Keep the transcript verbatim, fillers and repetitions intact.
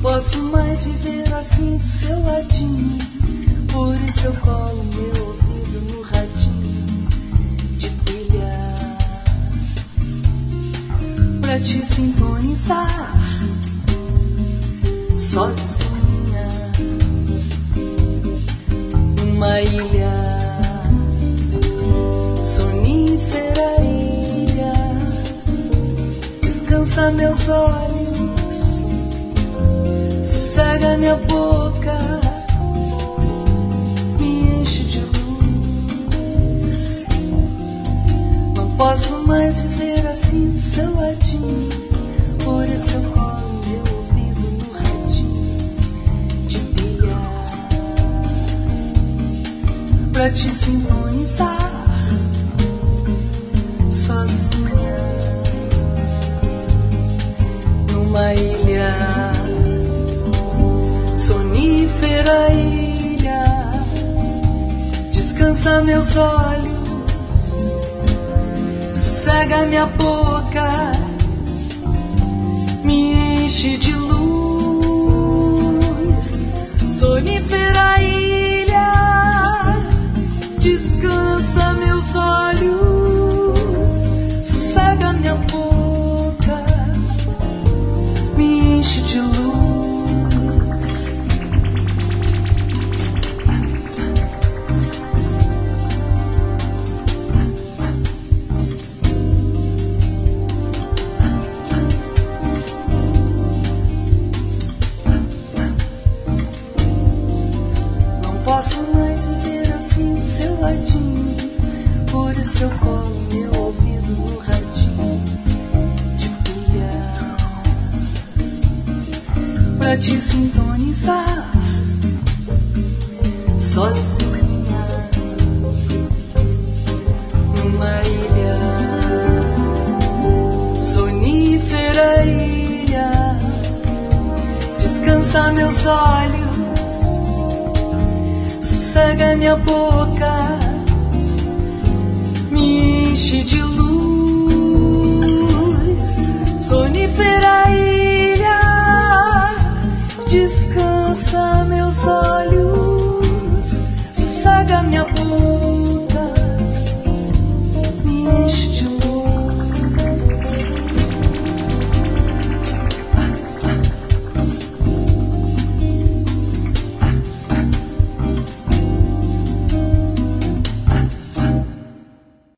posso mais viver assim do seu ladinho. Por isso eu colo meu ouvido no radinho de pilha pra te sintonizar sozinha numa ilha sonífera ilha. Descansa meus olhos, sossega minha boca, me enche de luz. Não posso mais viver assim do seu ladinho. Por isso eu colo meu ouvido no radinho de pilha pra te sintonizar sozinha numa ilha sonífera ilha. Descansa meus olhos, sossega minha boca, me enche de luz. Sonífera ilha, descansa meus olhos, sossega minha boca, me enche de luz. Não posso mais viver assim do seu ladinho. Por isso eu colo meu ouvido no radinho de pilha pra te sintonizar sozinha numa ilha sonífera ilha. Descansa meus olhos, sossega minha boca, me enche de luz. Sonífera ilha, descansa